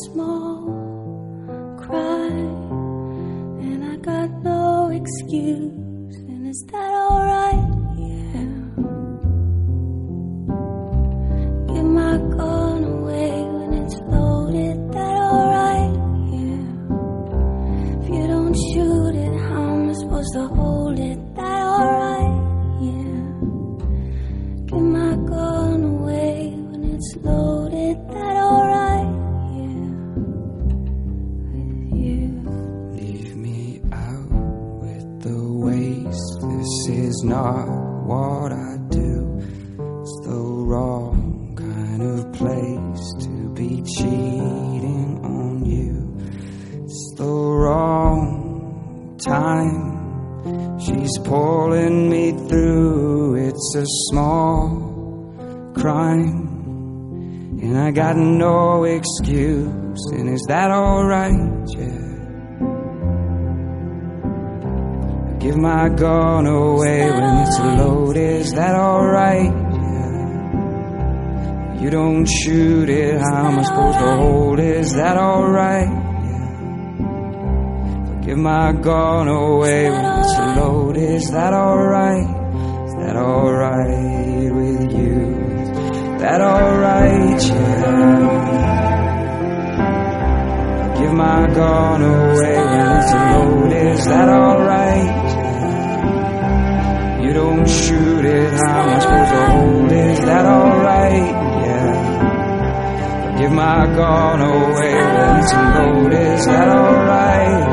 small cry, and I got no excuse. And is that alright? Yeah. Give my gun away when it's loaded. That alright? Yeah. If you don't shoot it, how am I supposed to hold it? That alright? Yeah. Give my gun away when it's loaded. That alright? Yeah. With you. Leave me out with the waste. This is not what I do. It's the wrong kind of place to be cheating on you. It's the wrong time. She's pulling me through. It's a small crime, and I got no excuse. And is that alright? Yeah. Give my gun away when it's loaded. Is that alright? Yeah. You don't shoot it, how am I supposed to hold it? Is that alright? Yeah. Give my gun away when it's loaded. Is that alright? Is that alright with you? Is that alright? Yeah. Give my gun away when it's loaded. Is that alright? You don't shoot it, how am I supposed to hold it? Is that alright? Yeah. Give my gun away when it's loaded. Is that alright?